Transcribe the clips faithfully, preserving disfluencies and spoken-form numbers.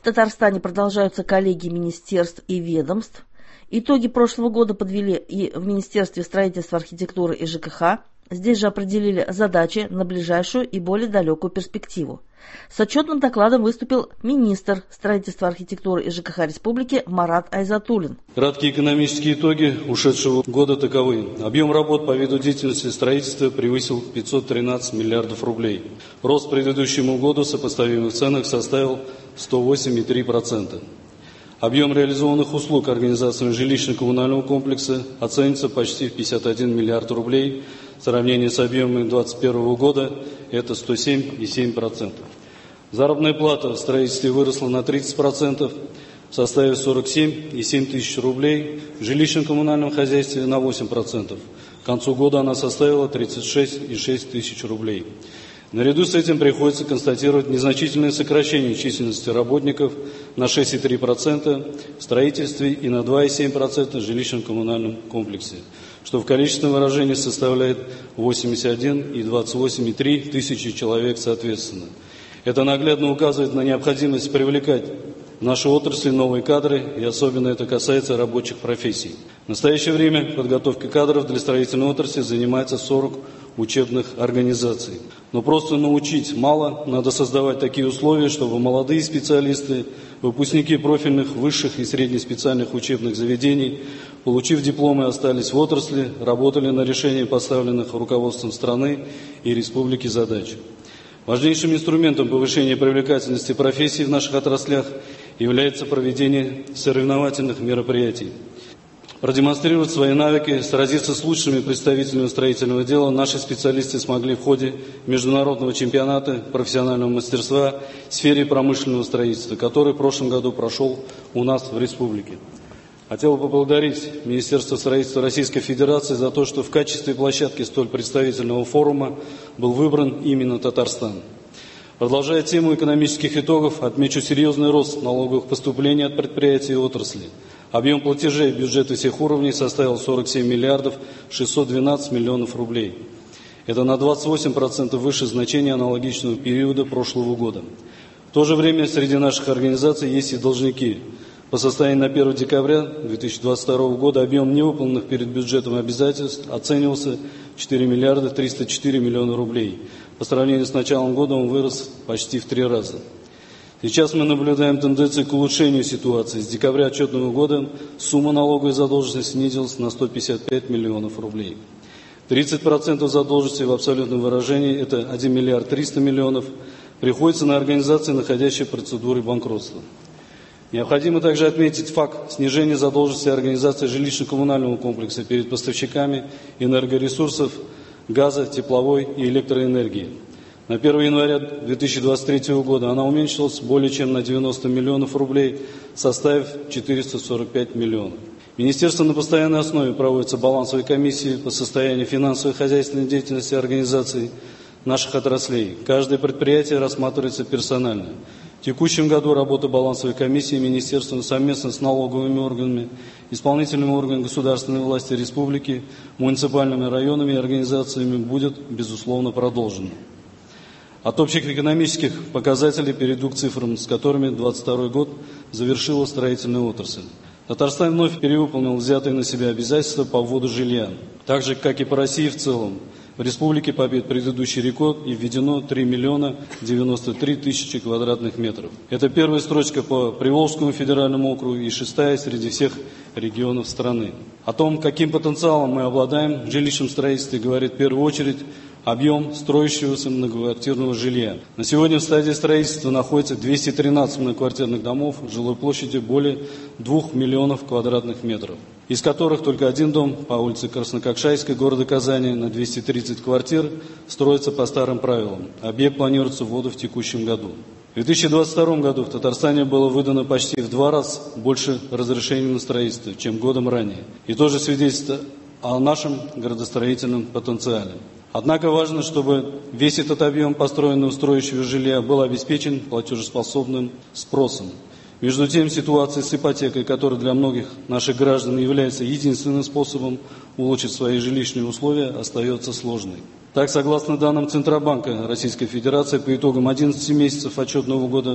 Татарстане продолжаются коллегии министерств и ведомств. Итоги прошлого года подвели и в Министерстве строительства, архитектуры и ЖКХ. Здесь же определили задачи на ближайшую и более далекую перспективу. С отчетным докладом выступил министр строительства, архитектуры и ЖКХ Республики Марат Айзатуллин. Краткие экономические итоги ушедшего года таковы. Объем работ по виду деятельности строительства превысил пятьсот тринадцать миллиардов рублей. Рост к предыдущему году в сопоставимых ценах составил сто восемь и три десятых процента. Объем реализованных услуг организации жилищно-коммунального комплекса оценится почти в пятьдесят один миллиард рублей. В сравнении с объемом двадцать первого года это сто семь и семь десятых процента. Заработная плата в строительстве выросла на тридцать процентов, в составе сорок семь и семь десятых тысяч рублей, в жилищно-коммунальном хозяйстве на восемь процентов. К концу года она составила тридцать шесть и шесть десятых тысяч рублей. Наряду с этим приходится констатировать незначительное сокращение численности работников на шесть и три десятых процента в строительстве и на два и семь десятых процента в жилищно-коммунальном комплексе, что в количественном выражении составляет восемьдесят один и двадцать восемь и три десятых тысячи человек соответственно. Это наглядно указывает на необходимость привлекать в нашу отрасль новые кадры, и особенно это касается рабочих профессий. В настоящее время подготовкой кадров для строительной отрасли занимается сорок учебных организаций. Но просто научить мало, надо создавать такие условия, чтобы молодые специалисты, выпускники профильных высших и среднеспециальных учебных заведений, получив дипломы, остались в отрасли, работали на решение поставленных руководством страны и республики задач. Важнейшим инструментом повышения привлекательности профессий в наших отраслях является проведение соревновательных мероприятий. Продемонстрировать свои навыки, сразиться с лучшими представителями строительного дела наши специалисты смогли в ходе международного чемпионата профессионального мастерства в сфере промышленного строительства, который в прошлом году прошел у нас в республике. Хотел бы поблагодарить Министерство строительства Российской Федерации за то, что в качестве площадки столь представительного форума был выбран именно Татарстан. Продолжая тему экономических итогов, отмечу серьезный рост налоговых поступлений от предприятий и отрасли. Объем платежей в бюджеты всех уровней составил сорок семь миллиардов шестьсот двенадцать миллионов рублей. Это на двадцать восемь процентов выше значения аналогичного периода прошлого года. В то же время среди наших организаций есть и должники. По состоянию на первое декабря две тысячи двадцать второго года объем невыполненных перед бюджетом обязательств оценивался в четыре миллиарда триста четыре миллиона рублей. По сравнению с началом года он вырос почти в три раза. Сейчас мы наблюдаем тенденцию к улучшению ситуации. С декабря отчетного года сумма налоговой задолженности снизилась на сто пятьдесят пять миллионов рублей. тридцать процентов задолженности в абсолютном выражении, это один миллиард триста миллионов, приходится на организации, находящие в процедуре банкротства. Необходимо также отметить факт снижения задолженности организации жилищно-коммунального комплекса перед поставщиками энергоресурсов, газа, тепловой и электроэнергии. На первое января две тысячи двадцать третьего года она уменьшилась более чем на девяносто миллионов рублей, составив четыреста сорок пять миллионов. Министерство на постоянной основе проводится балансовой комиссии по состоянию финансовой и хозяйственной деятельности организаций наших отраслей. Каждое предприятие рассматривается персонально. В текущем году работа балансовой комиссии Министерства совместно с налоговыми органами, исполнительными органами государственной власти республики, муниципальными районами и организациями будет, безусловно, продолжена. От общих экономических показателей перейду к цифрам, с которыми двадцать второй год завершила строительная отрасль. Татарстан вновь перевыполнил взятые на себя обязательства по вводу жилья. Так же, как и по России в целом, в республике побед предыдущий рекорд и введено три миллиона девяносто три тысячи квадратных метров. Это первая строчка по Приволжскому федеральному округу и шестая среди всех регионов страны. О том, каким потенциалом мы обладаем в жилищном строительстве, говорит в первую очередь объем строящегося многоквартирного жилья. На сегодня в стадии строительства находится двести тринадцать многоквартирных домов жилой площадью более двух миллионов квадратных метров, из которых только один дом по улице Краснококшайской города Казани на двести тридцать квартир строится по старым правилам. Объект планируется вводу в текущем году. В две тысячи двадцать втором году в Татарстане было выдано почти в два раза больше разрешений на строительство, чем годом ранее. И тоже свидетельствует о нашем градостроительном потенциале. Однако важно, чтобы весь этот объем построенного строящего жилья был обеспечен платежеспособным спросом. Между тем, ситуация с ипотекой, которая для многих наших граждан является единственным способом улучшить свои жилищные условия, остается сложной. Так, согласно данным Центробанка Российской Федерации, по итогам одиннадцати месяцев отчетного года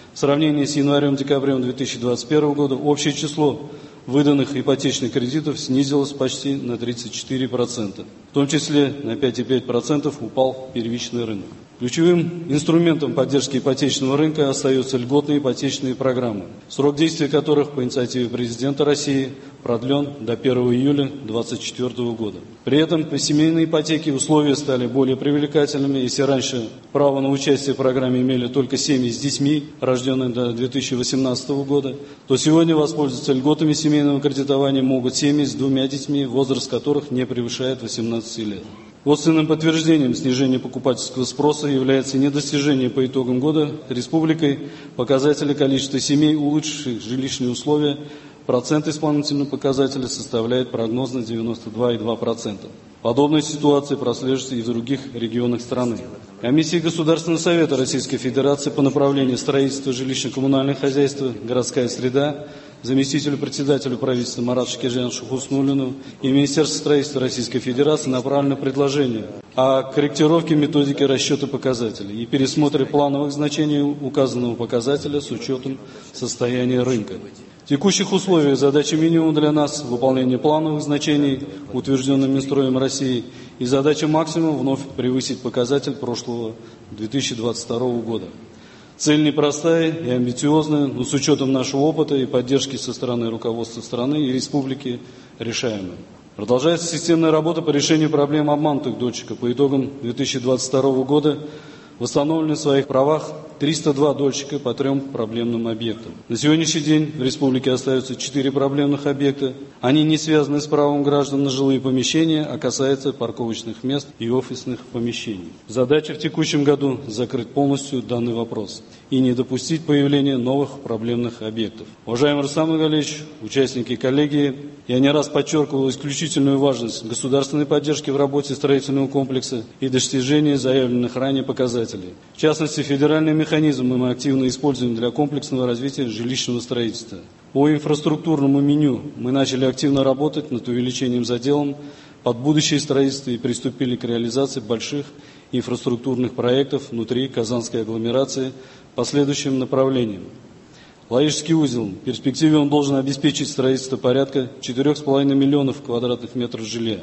В сравнении с январем-декабрем две тысячи двадцать первого года общее число выданных ипотечных кредитов снизилось почти на тридцать четыре процента. В том числе на пять целых пять десятых процента упал первичный рынок. Ключевым инструментом поддержки ипотечного рынка остаются льготные ипотечные программы, срок действия которых по инициативе президента России продлен до первого июля две тысячи двадцать четвёртого года. При этом по семейной ипотеке условия стали более привлекательными. Если раньше право на участие в программе имели только семьи с детьми, рожденные до две тысячи восемнадцатого года, то сегодня воспользоваться льготами семейного кредитования могут семьи с двумя детьми, возраст которых не превышает восемнадцати лет. Косвенным подтверждением снижения покупательского спроса является недостижение по итогам года республикой показателя количества семей, улучшивших жилищные условия. Процент исполнительного показателя составляет прогнозно девяносто два целых два десятых процента. Подобная ситуация прослеживается и в других регионах страны. Комиссия Государственного совета Российской Федерации по направлению строительства жилищно-коммунального хозяйства, городская среда, заместителю председателя правительства Марату Шакиржановичу Хуснуллину и Министерству строительства Российской Федерации направлено предложение о корректировке методики расчета показателей и пересмотре плановых значений указанного показателя с учетом состояния рынка. В текущих условиях задача минимум для нас – выполнение плановых значений, утвержденным Минстроем России, и задача максимум – вновь превысить показатель прошлого две тысячи двадцать второго года. Цель непростая и амбициозная, но с учетом нашего опыта и поддержки со стороны руководства страны и республики решаемая. Продолжается системная работа по решению проблем обманутых дольщиков. По итогам две тысячи двадцать второго года восстановлены в своих правах триста два дольщика по трем проблемным объектам. На сегодняшний день в республике остаются четыре проблемных объекта. Они не связаны с правом граждан на жилые помещения, а касаются парковочных мест и офисных помещений. Задача в текущем году – закрыть полностью данный вопрос и не допустить появления новых проблемных объектов. Уважаемый Рустам Нургалиевич, участники коллегии, я не раз подчеркивал исключительную важность государственной поддержки в работе строительного комплекса и достижения заявленных ранее показателей. В частности, федеральный механизм мы активно используем для комплексного развития жилищного строительства. По инфраструктурному меню мы начали активно работать над увеличением заделом под будущее строительство и приступили к реализации больших инфраструктурных проектов внутри Казанской агломерации по следующим направлениям. Лаишский узел. В перспективе он должен обеспечить строительство порядка четырёх с половиной миллионов квадратных метров жилья.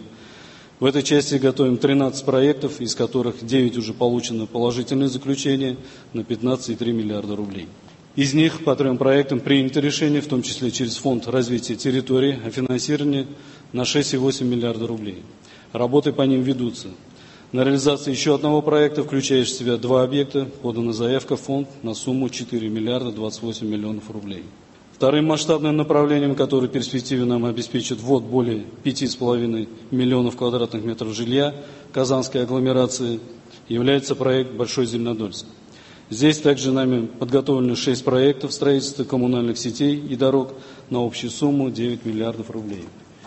В этой части готовим тринадцать проектов, из которых девять уже получено положительное заключение на пятнадцать целых три десятых миллиарда рублей. Из них по трем проектам принято решение, в том числе через Фонд развития территории, о финансировании на шесть целых восемь десятых миллиарда рублей. Работы по ним ведутся. На реализацию еще одного проекта, включающего в себя два объекта, подана заявка в фонд на сумму четыре миллиарда двадцать восемь миллионов рублей. Вторым масштабным направлением, которое в перспективе нам обеспечит ввод более пяти с половиной миллионов квадратных метров жилья Казанской агломерации, является проект Большой Зеленодольск. Здесь также нами подготовлено шесть проектов строительства коммунальных сетей и дорог на общую сумму девять миллиардов рублей.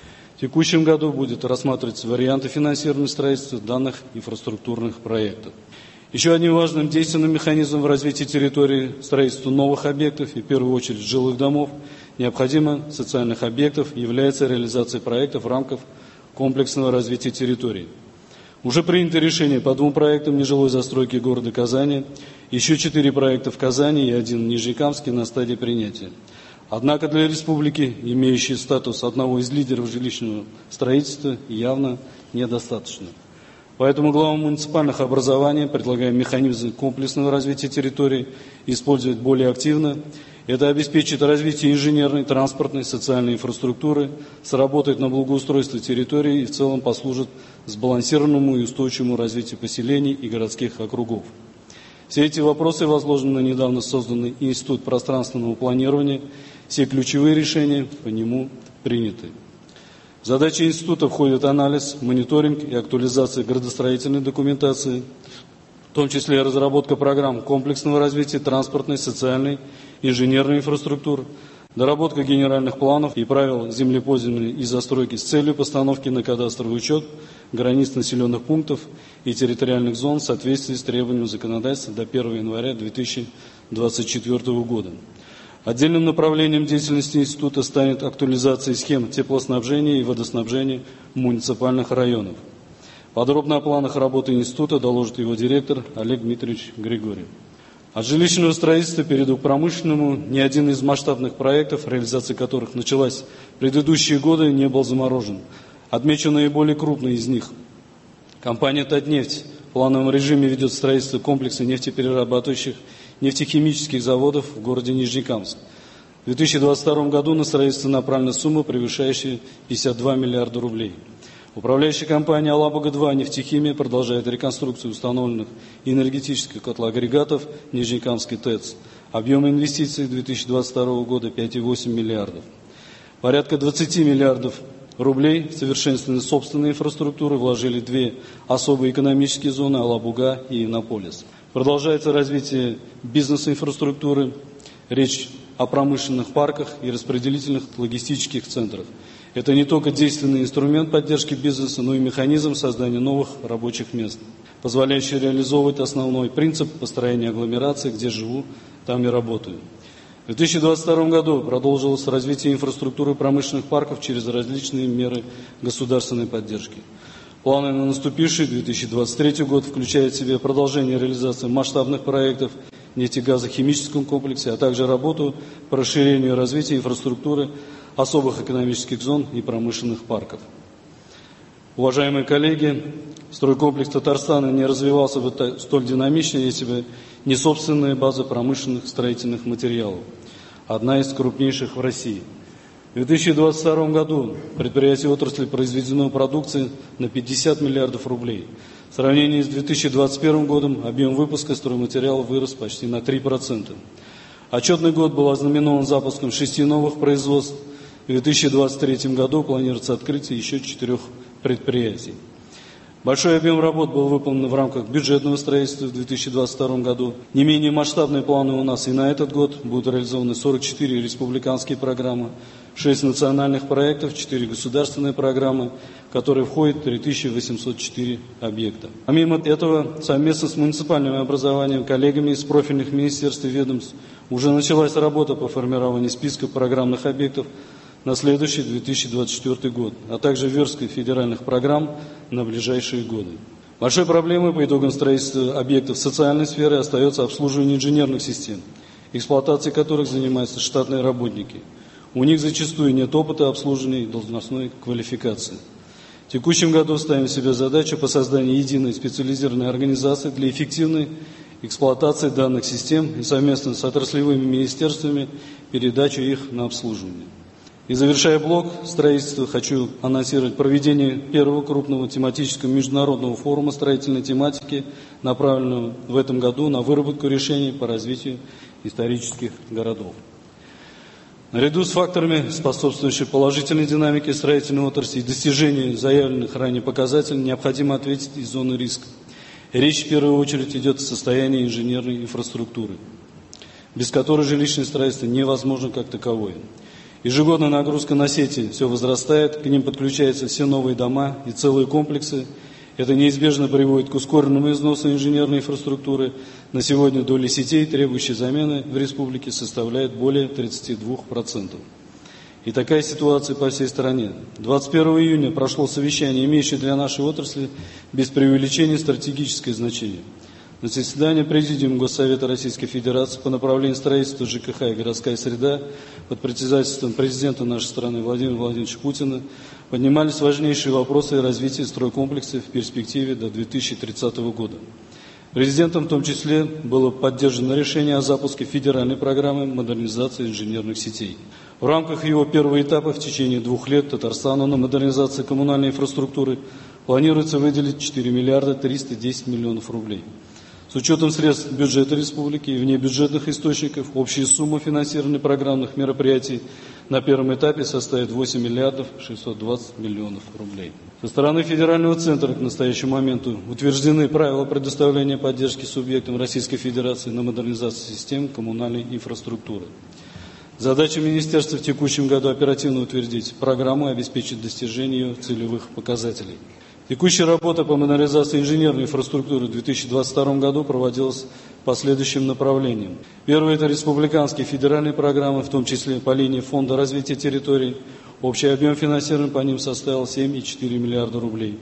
В текущем году будет рассматриваться варианты финансирования строительства данных инфраструктурных проектов. Еще одним важным действенным механизмом в развитии территории строительства новых объектов и в первую очередь жилых домов, необходимо социальных объектов, является реализация проектов в рамках комплексного развития территории. Уже принято решение по двум проектам нежилой застройки города Казани, еще четыре проекта в Казани и один в Нижнекамске на стадии принятия. Однако для республики, имеющей статус одного из лидеров жилищного строительства, явно недостаточно. Поэтому главам муниципальных образований предлагаем механизм комплексного развития территорий использовать более активно. Это обеспечит развитие инженерной, транспортной, социальной инфраструктуры, сработает на благоустройство территории и в целом послужит сбалансированному и устойчивому развитию поселений и городских округов. Все эти вопросы возложены на недавно созданный Институт пространственного планирования. Все ключевые решения по нему приняты. В задачи института входят анализ, мониторинг и актуализация градостроительной документации, в том числе разработка программ комплексного развития транспортной, социальной, инженерной инфраструктуры, доработка генеральных планов и правил землепользования и застройки с целью постановки на кадастровый учет границ населенных пунктов и территориальных зон в соответствии с требованиями законодательства до первого января две тысячи двадцать четвёртого года. Отдельным направлением деятельности института станет актуализация схем теплоснабжения и водоснабжения муниципальных районов. Подробно о планах работы института доложит его директор Олег Дмитриевич Григорьев. От жилищного строительства перейду к промышленному. Ни один из масштабных проектов, реализация которых началась в предыдущие годы, не был заморожен. Отмечу наиболее крупные из них. Компания «Татнефть» в плановом режиме ведет строительство комплекса нефтеперерабатывающих нефтехимических заводов в городе Нижнекамск. В две тысячи двадцать втором году на строительство направлена сумма, превышающая пятьдесят два миллиарда рублей. Управляющая компания «Алабуга-два» «Нефтехимия» продолжает реконструкцию установленных энергетических котлоагрегатов Нижнекамской ТЭЦ. Объем инвестиций две тысячи двадцать второго года пять и восемь миллиардов. Порядка двадцати миллиардов рублей в совершенствование собственной инфраструктуры вложили две особые экономические зоны Алабуга и Иннополис. Продолжается развитие бизнес-инфраструктуры. Речь о промышленных парках и распределительных логистических центрах. Это не только действенный инструмент поддержки бизнеса, но и механизм создания новых рабочих мест, позволяющий реализовывать основной принцип построения агломерации: где живу, там и работаю. В две тысячи двадцать втором году продолжилось развитие инфраструктуры промышленных парков через различные меры государственной поддержки. Планы на наступивший две тысячи двадцать третий год включают в себя продолжение реализации масштабных проектов в нефтегазохимическом комплексе, а также работу по расширению и развитию инфраструктуры особых экономических зон и промышленных парков. Уважаемые коллеги, стройкомплекс Татарстана не развивался бы столь динамично, если бы не собственная база промышленных строительных материалов, одна из крупнейших в России. В две тысячи двадцать втором году предприятие отрасли произведено продукции на пятьдесят миллиардов рублей. В сравнении с две тысячи двадцать первым годом объем выпуска стройматериалов вырос почти на три процента. Отчетный год был ознаменован запуском шести новых производств. В две тысячи двадцать третьем году планируется открытие еще четырех предприятий. Большой объем работ был выполнен в рамках бюджетного строительства в две тысячи двадцать втором году. Не менее масштабные планы у нас и на этот год. Будут реализованы сорок четыре республиканские программы, шесть национальных проектов, четыре государственные программы, в которые входит три тысячи восемьсот четыре объекта. Помимо этого, совместно с муниципальным образованием, коллегами из профильных министерств и ведомств уже началась работа по формированию списка программных объектов на следующий две тысячи двадцать четвёртый год, а также версткой федеральных программ на ближайшие годы. Большой проблемой по итогам строительства объектов социальной сферы остается обслуживание инженерных систем, эксплуатацией которых занимаются штатные работники. У них зачастую нет опыта обслуживания и должностной квалификации. В текущем году ставим себе задачу по созданию единой специализированной организации для эффективной эксплуатации данных систем и совместно с отраслевыми министерствами передачу их на обслуживание. И завершая блок строительства, хочу анонсировать проведение первого крупного тематического международного форума строительной тематики, направленного в этом году на выработку решений по развитию исторических городов. Наряду с факторами, способствующими положительной динамике строительной отрасли и достижению заявленных ранее показателей, необходимо ответить из зоны риска. Речь в первую очередь идет о состоянии инженерной инфраструктуры, без которой жилищное строительство невозможно как таковое. Ежегодно нагрузка на сети все возрастает, к ним подключаются все новые дома и целые комплексы. Это неизбежно приводит к ускоренному износу инженерной инфраструктуры. На сегодня доля сетей, требующие замены в республике, составляет более тридцати двух процентов. И такая ситуация по всей стране. двадцать первого июня прошло совещание, имеющее для нашей отрасли без преувеличения стратегическое значение. На заседании Президиума Госсовета Российской Федерации по направлению строительства ЖКХ и городская среда под председательством президента нашей страны Владимира Владимировича Путина поднимались важнейшие вопросы развития стройкомплекса в перспективе до две тысячи тридцатого года. Президентом в том числе было поддержано решение о запуске федеральной программы модернизации инженерных сетей. В рамках его первого этапа в течение двух лет Татарстану на модернизацию коммунальной инфраструктуры планируется выделить четыре миллиарда триста десять миллионов рублей. С учетом средств бюджета республики и внебюджетных источников, общая сумма финансирования программных мероприятий на первом этапе составит восемь миллиардов шестьсот двадцать миллионов рублей. Со стороны федерального центра к настоящему моменту утверждены правила предоставления поддержки субъектам Российской Федерации на модернизацию систем коммунальной инфраструктуры. Задача министерства в текущем году оперативно утвердить программу и обеспечить достижение ее целевых показателей. Текущая работа по модернизации инженерной инфраструктуры в две тысячи двадцать втором году проводилась по следующим направлениям. Первое – это республиканские федеральные программы, в том числе по линии Фонда развития территорий. Общий объем финансирования по ним составил семь и четыре миллиарда рублей.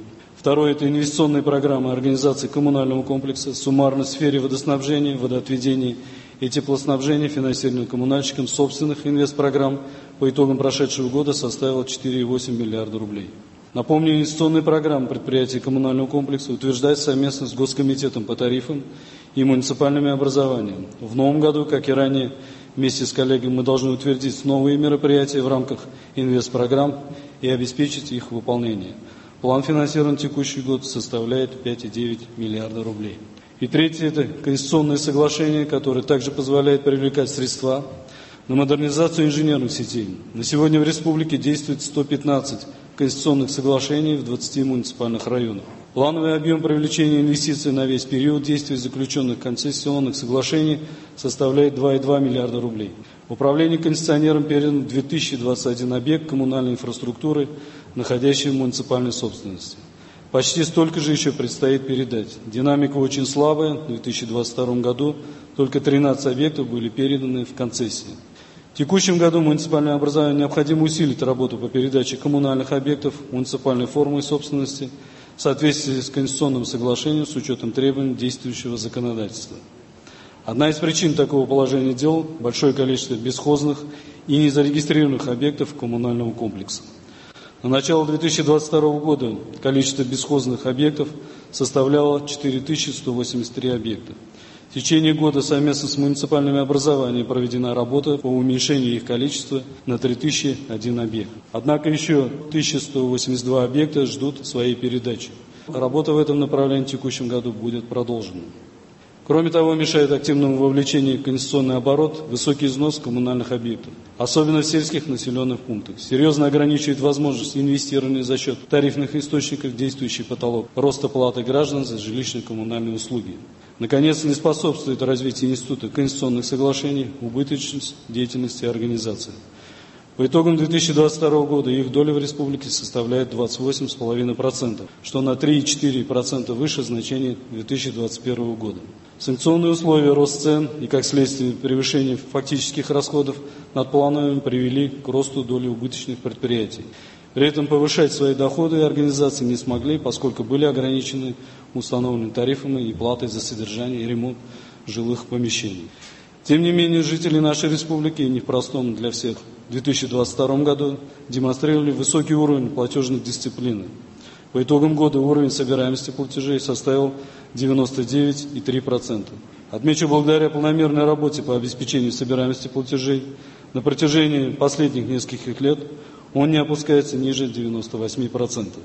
Второе – это инвестиционные программы организации коммунального комплекса. Суммарно в сфере водоснабжения, водоотведения и теплоснабжения финансирование коммунальщикам собственных инвестпрограмм по итогам прошедшего года составило четыре целых восемь десятых миллиарда рублей. Напомню, инвестиционные программы предприятий коммунального комплекса утверждаются совместно с Госкомитетом по тарифам и муниципальными образованиями. В новом году, как и ранее, вместе с коллегами мы должны утвердить новые мероприятия в рамках инвестпрограмм и обеспечить их выполнение. План финансирования на текущий год составляет пять целых девять десятых миллиарда рублей. И третье – это конституционное соглашение, которое также позволяет привлекать средства на модернизацию инженерных сетей. На сегодня в республике действует сто пятнадцать конституционных соглашений в двадцати муниципальных районах. Плановый объем привлечения инвестиций на весь период действия заключенных концессионных соглашений составляет два целых два десятых миллиарда рублей. В управление концессионерам передан две тысячи двадцать один объект коммунальной инфраструктуры, находящий в муниципальной собственности. Почти столько же еще предстоит передать. Динамика очень слабая. В две тысячи двадцать втором году только тринадцать объектов были переданы в концессии. В текущем году муниципальное образование необходимо усилить работу по передаче коммунальных объектов муниципальной формы собственности в соответствии с конституционным соглашением с учетом требований действующего законодательства. Одна из причин такого положения дел – большое количество бесхозных и незарегистрированных объектов коммунального комплекса. На начало две тысячи двадцать второго года количество бесхозных объектов составляло четыре тысячи сто восемьдесят три объекта. В течение года совместно с муниципальными образованиями проведена работа по уменьшению их количества на три тысячи один объект. Однако еще тысяча сто восемьдесят два объекта ждут своей передачи. Работа в этом направлении в текущем году будет продолжена. Кроме того, мешает активному вовлечению в конституционный оборот высокий износ коммунальных объектов, особенно в сельских населенных пунктах. Серьезно ограничивает возможность инвестирования за счет тарифных источников, действующий потолок роста платы граждан за жилищно-коммунальные услуги. Наконец, не способствует развитию института конституционных соглашений, убыточность деятельности организации. По итогам две тысячи двадцать второго года их доля в республике составляет двадцать восемь целых пять десятых процента, что на три целых четыре десятых процента выше значения две тысячи двадцать первого года. Санкционные условия, рост цен и, как следствие, превышение фактических расходов над плановыми привели к росту доли убыточных предприятий. При этом повышать свои доходы организации не смогли, поскольку были ограничены установленными тарифами и платой за содержание и ремонт жилых помещений. Тем не менее, жители нашей республики, не в простом для всех, в две тысячи двадцать втором году демонстрировали высокий уровень платежной дисциплины. По итогам года уровень собираемости платежей составил девяносто девять целых три десятых процента. Отмечу, благодаря планомерной работе по обеспечению собираемости платежей на протяжении последних нескольких лет он не опускается ниже девяноста восьми процентов.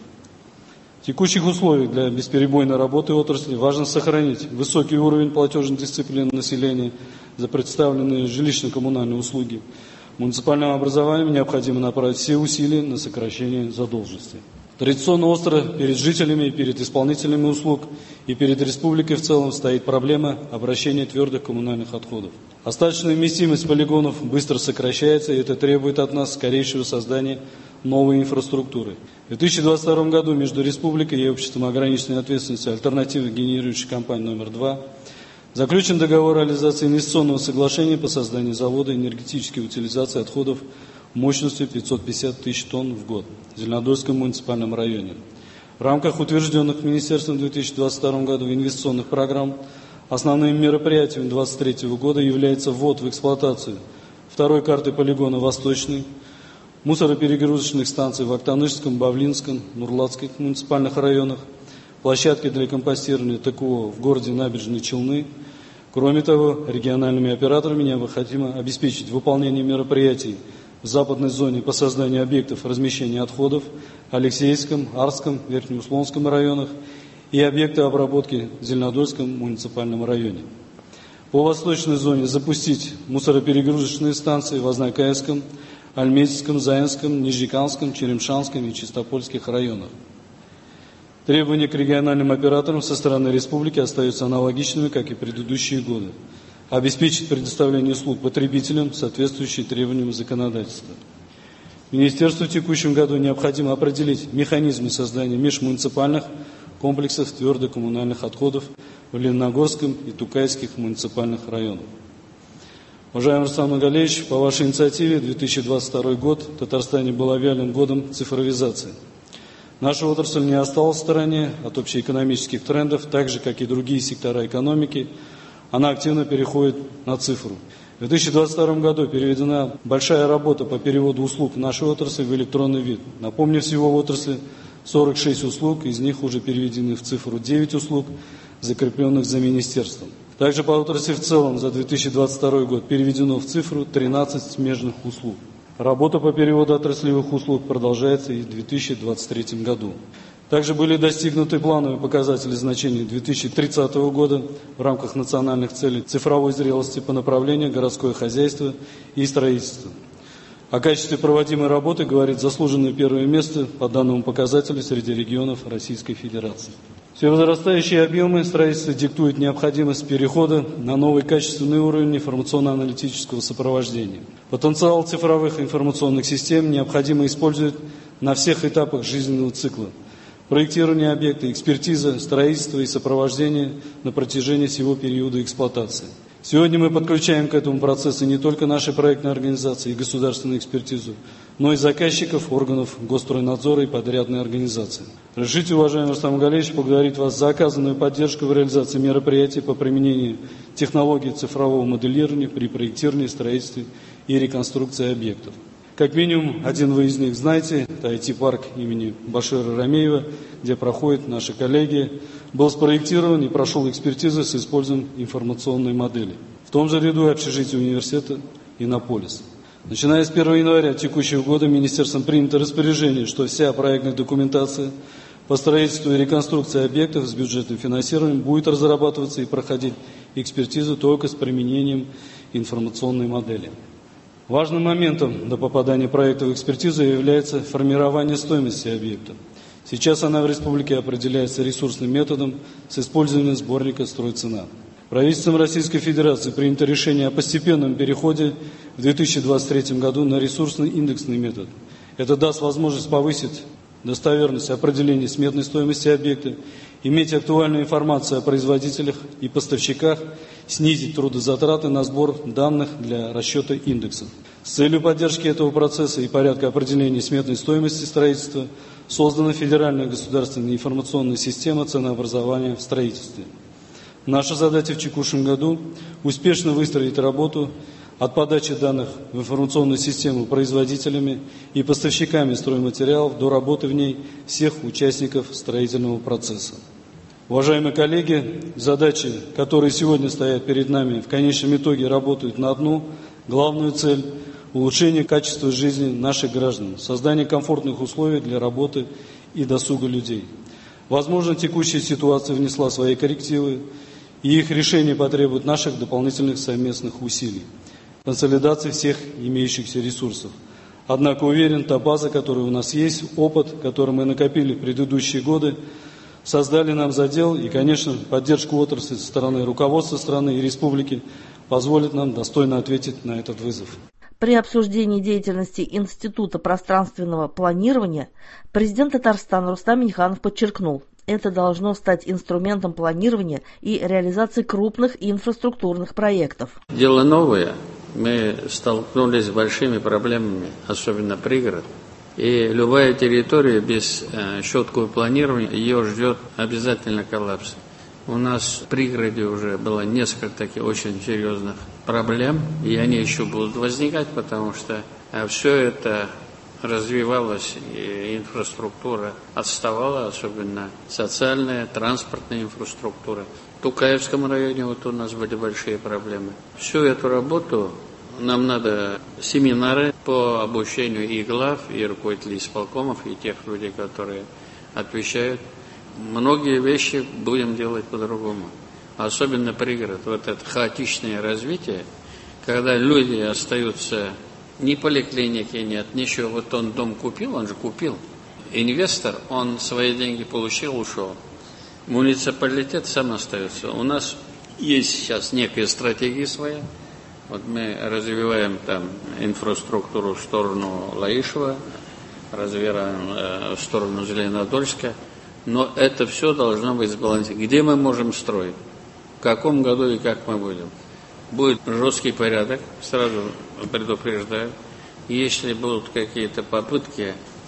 В текущих условиях для бесперебойной работы отрасли важно сохранить высокий уровень платежной дисциплины населения за представленные жилищно-коммунальные услуги. Муниципальному образованию необходимо направить все усилия на сокращение задолженности. Традиционно остро перед жителями, перед исполнителями услуг и перед республикой в целом стоит проблема обращения твердых коммунальных отходов. Остаточная вместимость полигонов быстро сокращается, и это требует от нас скорейшего создания новой инфраструктуры. В две тысячи двадцать втором году между республикой и обществом ограниченной ответственности альтернативы генерирующей компании номер два заключен договор о реализации инвестиционного соглашения по созданию завода энергетической утилизации отходов мощностью пятьсот пятьдесят тысяч тонн в год в Зеленодольском муниципальном районе. В рамках утвержденных Министерством в две тысячи двадцать втором году инвестиционных программ основным мероприятием две тысячи двадцать третьего года является ввод в эксплуатацию второй карты полигона «Восточный», мусороперегрузочных станций в Актанышском, Бавлинском, Нурлатских муниципальных районах, площадки для компостирования ТКО в городе Набережные Челны. Кроме того, региональными операторами необходимо обеспечить выполнение мероприятий в западной зоне по созданию объектов размещения отходов в Алексеевском, Арском, Верхнеуслонском районах и объекты обработки в Зеленодольском муниципальном районе. По восточной зоне запустить мусороперегрузочные станции в Ознакаевском, Альметьевском, Заинском, Нижнекамском, Черемшанском и Чистопольских районах. Требования к региональным операторам со стороны республики остаются аналогичными, как и предыдущие годы. Обеспечить предоставление услуг потребителям, соответствующие требованиям законодательства. Министерству в текущем году необходимо определить механизмы создания межмуниципальных комплексов твердых коммунальных отходов в Лениногорском и Тукайских муниципальных районах. Уважаемый Руслан Нургалиевич, по вашей инициативе две тысячи двадцать второй год в Татарстане был объявлен годом цифровизации. Наша отрасль не осталась в стороне от общеэкономических трендов, так же, как и другие сектора экономики. Она активно переходит на цифру. В две тысячи двадцать втором году переведена большая работа по переводу услуг нашей отрасли в электронный вид. Напомню, всего в отрасли сорок шесть услуг, из них уже переведены в цифру девять услуг, закрепленных за министерством. Также по отрасли в целом за две тысячи двадцать второй год переведено в цифру тринадцать смежных услуг. Работа по переводу отраслевых услуг продолжается и в две тысячи двадцать третьем году. Также были достигнуты плановые показатели значений две тысячи тридцатого года в рамках национальных целей цифровой зрелости по направлению городское хозяйство и строительство. О качестве проводимой работы говорит заслуженное первое место по данному показателю среди регионов Российской Федерации. Все возрастающие объемы строительства диктуют необходимость перехода на новый качественный уровень информационно-аналитического сопровождения. Потенциал цифровых информационных систем необходимо использовать на всех этапах жизненного цикла. Проектирование объекта, экспертиза, строительство и сопровождение на протяжении всего периода эксплуатации. Сегодня мы подключаем к этому процессу не только наши проектные организации и государственную экспертизу, но и заказчиков, органов Госстройнадзора и подрядные организации. Разрешите, уважаемый Рустам Галеевич, поблагодарить вас за оказанную поддержку в реализации мероприятий по применению технологий цифрового моделирования при проектировании, строительстве и реконструкции объектов. Как минимум, один вы из них знаете, это ай ти-парк имени Башира Рамеева, где проходят наши коллеги, был спроектирован и прошел экспертизу с использованием информационной модели. В том же ряду общежития университета «Иннополис». Начиная с первого января текущего года Министерством принято распоряжение, что вся проектная документация по строительству и реконструкции объектов с бюджетным финансированием будет разрабатываться и проходить экспертизу только с применением информационной модели. Важным моментом до попадания проекта в экспертизу является формирование стоимости объекта. Сейчас она в республике определяется ресурсным методом с использованием сборника «Стройцена». Правительством Российской Федерации принято решение о постепенном переходе в две тысячи двадцать третьем году на ресурсный индексный метод. Это даст возможность повысить достоверность определения сметной стоимости объекта, иметь актуальную информацию о производителях и поставщиках, снизить трудозатраты на сбор данных для расчета индексов. С целью поддержки этого процесса и порядка определения сметной стоимости строительства создана Федеральная государственная информационная система ценообразования в строительстве. Наша задача в текущем году – успешно выстроить работу от подачи данных в информационную систему производителями и поставщиками стройматериалов до работы в ней всех участников строительного процесса. Уважаемые коллеги, задачи, которые сегодня стоят перед нами, в конечном итоге работают на одну главную цель – улучшение качества жизни наших граждан, создание комфортных условий для работы и досуга людей. Возможно, текущая ситуация внесла свои коррективы, и их решение потребует наших дополнительных совместных усилий, консолидации всех имеющихся ресурсов. Однако уверен, та база, которая у нас есть, опыт, который мы накопили в предыдущие годы, создали нам задел, и, конечно, поддержку отрасли со стороны руководства страны и республики позволит нам достойно ответить на этот вызов. При обсуждении деятельности Института пространственного планирования президент Татарстана Рустам Минниханов подчеркнул, это должно стать инструментом планирования и реализации крупных инфраструктурных проектов. Дело новое. Мы столкнулись с большими проблемами, особенно пригород. И любая территория без э, четкого планирования, ее ждет обязательно коллапс. У нас в пригороде уже было несколько таких очень серьезных проблем, и они еще будут возникать, потому что э, все это развивалось, и инфраструктура отставала, особенно социальная, транспортная инфраструктура. В Тукаевском районе вот у нас были большие проблемы. Всю эту работу нам надо семинары по обучению и глав, и руководителей исполкомов, и тех людей, которые отвечают. Многие вещи будем делать по-другому. Особенно пригород. Вот это хаотичное развитие, когда люди остаются, ни поликлиники нет, ничего. Вот он дом купил, он же купил. Инвестор, он свои деньги получил, ушел. Муниципалитет сам остается. У нас есть сейчас некая стратегия своя. Вот мы развиваем там инфраструктуру в сторону Лаишева, развиваем э, в сторону Зеленодольска. Но это все должно быть сбалансировано. Где мы можем строить? В каком году и как мы будем? Будет жесткий порядок, сразу предупреждаю. Если будут какие-то попытки,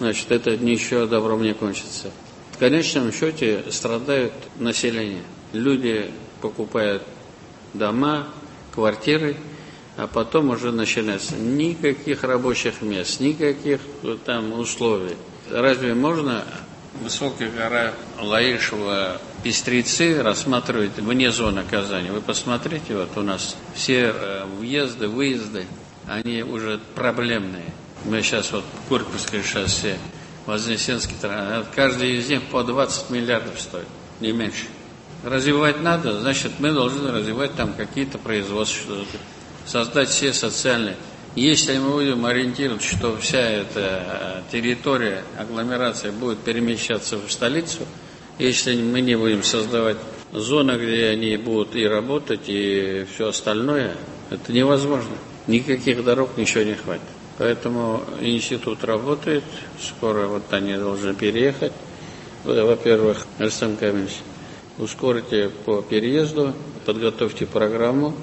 значит, это ничего добром не кончится. В конечном счете страдают население. Люди покупают дома, квартиры, а потом уже начинается никаких рабочих мест, никаких там условий. Разве можно высокая гора Лаишева, Пестрецы рассматривать вне зоны Казани? Вы посмотрите, вот у нас все въезды, выезды, они уже проблемные. Мы сейчас вот в Горьковское шоссе, Вознесенский, каждый из них по двадцать миллиардов стоит, не меньше. Развивать надо, значит, мы должны развивать там какие-то производства, создать все социальные. Если мы будем ориентироваться, что вся эта территория, агломерация будет перемещаться в столицу, если мы не будем создавать зоны, где они будут и работать, и все остальное, это невозможно. Никаких дорог, ничего не хватит. Поэтому институт работает, скоро вот они должны переехать. Во-первых, Рустам Камилович, ускорите по переезду, подготовьте программу,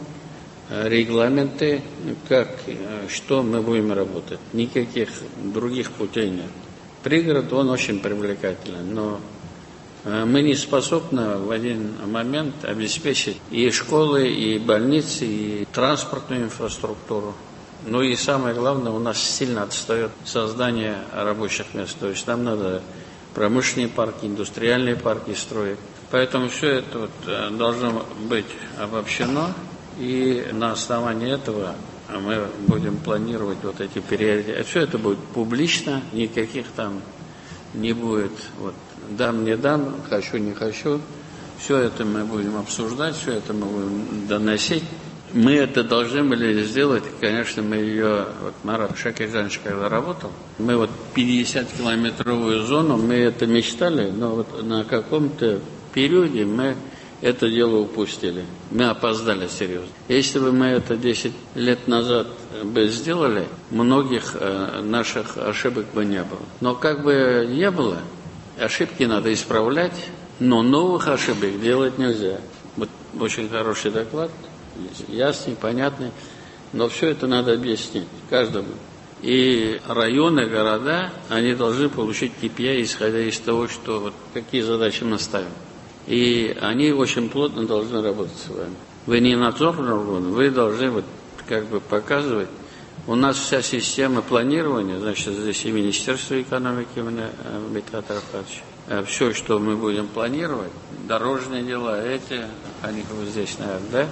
регламенты, как, что мы будем работать. Никаких других путей нет. Пригород, он очень привлекателен, но мы не способны в один момент обеспечить и школы, и больницы, и транспортную инфраструктуру. Ну и самое главное, у нас сильно отстает создание рабочих мест. То есть нам надо промышленные парки, индустриальные парки строить. Поэтому все это вот должно быть обобщено. И на основании этого мы будем планировать вот эти приоритеты. Все это будет публично, никаких там не будет вот дам, не дам, хочу, не хочу. Все это мы будем обсуждать, все это мы будем доносить. Мы это должны были сделать, конечно, мы ее, вот Марат Шакиржанович когда работал, мы вот пятидесятикилометровую зону, мы это мечтали, но вот на каком-то периоде мы это дело упустили. Мы опоздали серьезно. Если бы мы это десять лет назад бы сделали, многих э, наших ошибок бы не было. Но как бы не было, ошибки надо исправлять, но новых ошибок делать нельзя. Вот очень хороший доклад, ясный, понятный, но все это надо объяснить каждому. И районы, города, они должны получить кей пи ай, исходя из того, что вот какие задачи мы ставим. И они очень плотно должны работать с вами. Вы не надзорный орган, вы должны вот как бы показывать. У нас вся система планирования, значит, здесь и Министерство экономики, Миткат Рафатович, все, что мы будем планировать, дорожные дела, эти, они вот здесь, наверное, да,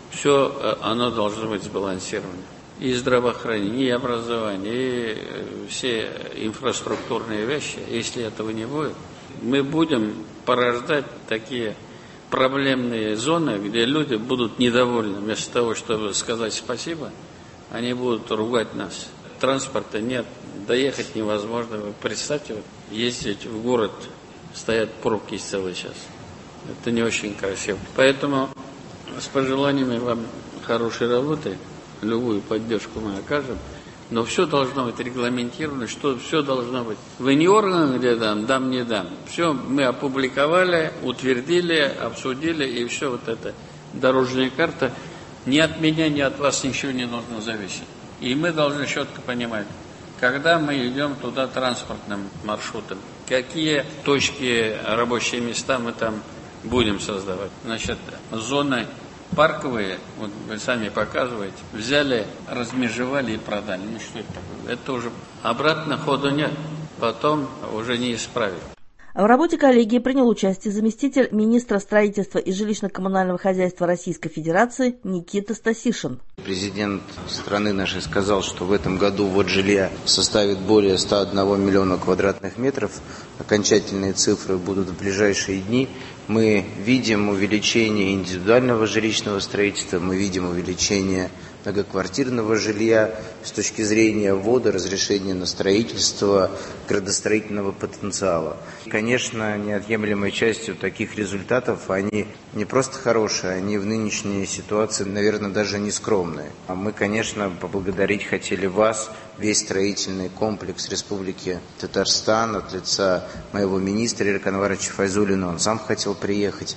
все оно должно быть сбалансировано. И здравоохранение, и образование, и все инфраструктурные вещи. Если этого не будет, мы будем порождать такие проблемные зоны, где люди будут недовольны. Вместо того, чтобы сказать спасибо, они будут ругать нас. Транспорта нет, доехать невозможно. Вы представьте, вот, ездить в город, стоят пробки целый час. Это не очень красиво. Поэтому с пожеланиями вам хорошей работы, любую поддержку мы окажем. Но все должно быть регламентировано, что все должно быть. Вы не орган, где дам, дам, не дам. Все мы опубликовали, утвердили, обсудили, и все вот это. Дорожная карта. Ни от меня, ни от вас ничего не должно зависеть. И мы должны четко понимать, когда мы идем туда транспортным маршрутом, какие точки, рабочие места мы там будем создавать. Значит, зоны парковые, вот вы сами показываете, взяли, размежевали и продали. Ну что это такое? Это уже обратно хода нет, потом уже не исправить. В работе коллегии принял участие заместитель министра строительства и жилищно-коммунального хозяйства Российской Федерации Никита Стасишин. Президент страны нашей сказал, что в этом году ввод жилья составит более ста одного миллиона квадратных метров. Окончательные цифры будут в ближайшие дни. Мы видим увеличение индивидуального жилищного строительства, мы видим увеличение многоквартирного жилья с точки зрения ввода, разрешения на строительство, градостроительного потенциала. Конечно, неотъемлемой частью таких результатов они не просто хорошие, они в нынешней ситуации, наверное, даже не скромные. А мы, конечно, поблагодарить хотели вас, весь строительный комплекс Республики Татарстан от лица моего министра Илька Анваровича Файзуллина. Он сам хотел приехать.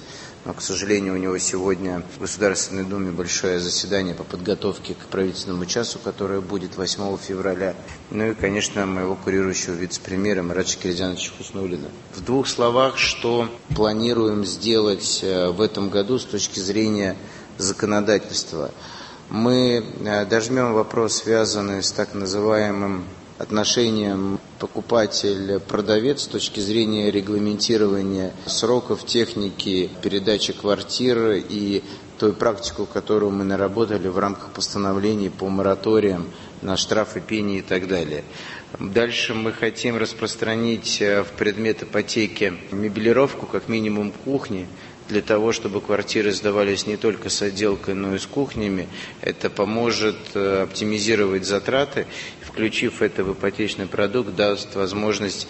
но, к сожалению, у него сегодня в Государственной Думе большое заседание по подготовке к правительственному часу, которое будет восьмого февраля. Ну и, конечно, моего курирующего вице-премьера Марата Шакирзяновича Хуснуллина. В двух словах, что планируем сделать в этом году с точки зрения законодательства. Мы дожмем вопрос, связанный с так называемым отношением покупатель-продавец с точки зрения регламентирования сроков, техники передачи квартир и той практику, которую мы наработали в рамках постановлений по мораториям на штрафы, пени и так далее. Дальше мы хотим распространить в предмет ипотеки мебелировку, как минимум кухни, для того, чтобы квартиры сдавались не только с отделкой, но и с кухнями. Это поможет оптимизировать затраты. Включив это в ипотечный продукт, даст возможность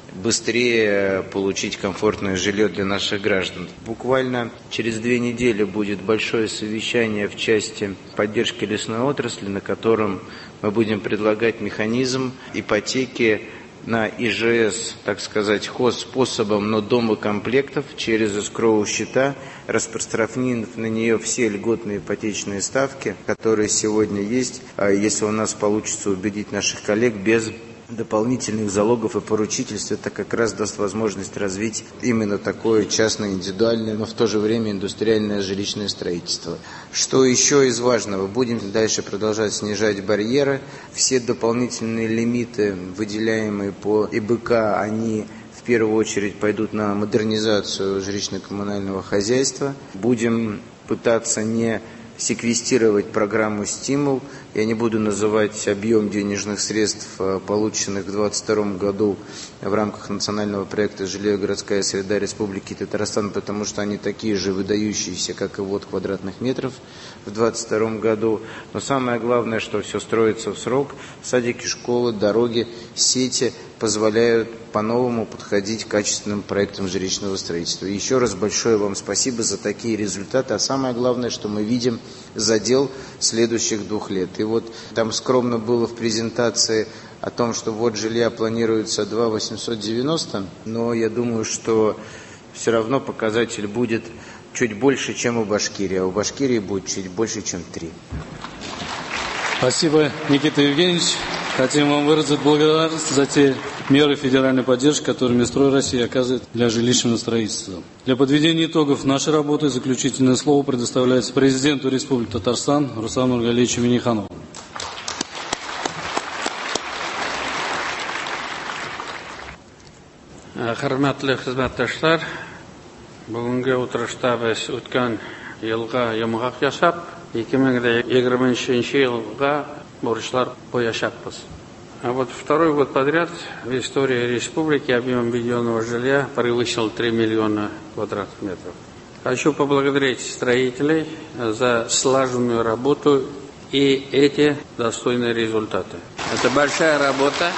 быстрее получить комфортное жилье для наших граждан. Буквально через две недели будет большое совещание в части поддержки лесной отрасли, на котором мы будем предлагать механизм ипотеки на ИЖС, так сказать, хозспособом, но домокомплектов через эскроу счета, распространив на нее все льготные ипотечные ставки, которые сегодня есть, если у нас получится убедить наших коллег, без дополнительных залогов и поручительств, это как раз даст возможность развить именно такое частное, индивидуальное, но в то же время индустриальное жилищное строительство. Что еще из важного? Будем дальше продолжать снижать барьеры. Все дополнительные лимиты, выделяемые по ИБК, они в первую очередь пойдут на модернизацию жилищно-коммунального хозяйства. Будем пытаться не секвестировать программу «Стимул». Я не буду называть объем денежных средств, полученных в две тысячи двадцать втором году в рамках национального проекта «Жилье и городская среда» Республики Татарстан, потому что они такие же выдающиеся, как и ввод квадратных метров в две тысячи двадцать втором году. Но самое главное, что все строится в срок. Садики, школы, дороги, сети позволяют по-новому подходить к качественным проектам жилищного строительства. И еще раз большое вам спасибо за такие результаты. А самое главное, что мы видим задел следующих двух лет. И вот там скромно было в презентации о том, что вот жилья планируется два тысячи восемьсот девяносто, но я думаю, что все равно показатель будет чуть больше, чем у Башкирии, а у Башкирии будет чуть больше, чем три. Спасибо, Никита Евгеньевич. Хотим вам выразить благодарность за те меры федеральной поддержки, которые Минстрой России оказывает для жилищного строительства. Для подведения итогов нашей работы заключительное слово предоставляется президенту Республики Татарстан Руслану Нургалиевичу Минниханову. Хөрмәтле хезмәттәшләр, бүгенге утырышта без үткән елга йомгак ясап, ике мең егерме өченче елга бурычлар куячакбыз. А вот второй год подряд в истории республики объем введенного жилья превысил три миллиона квадратных метров. Хочу поблагодарить строителей за слаженную работу и эти достойные результаты. Это большая работа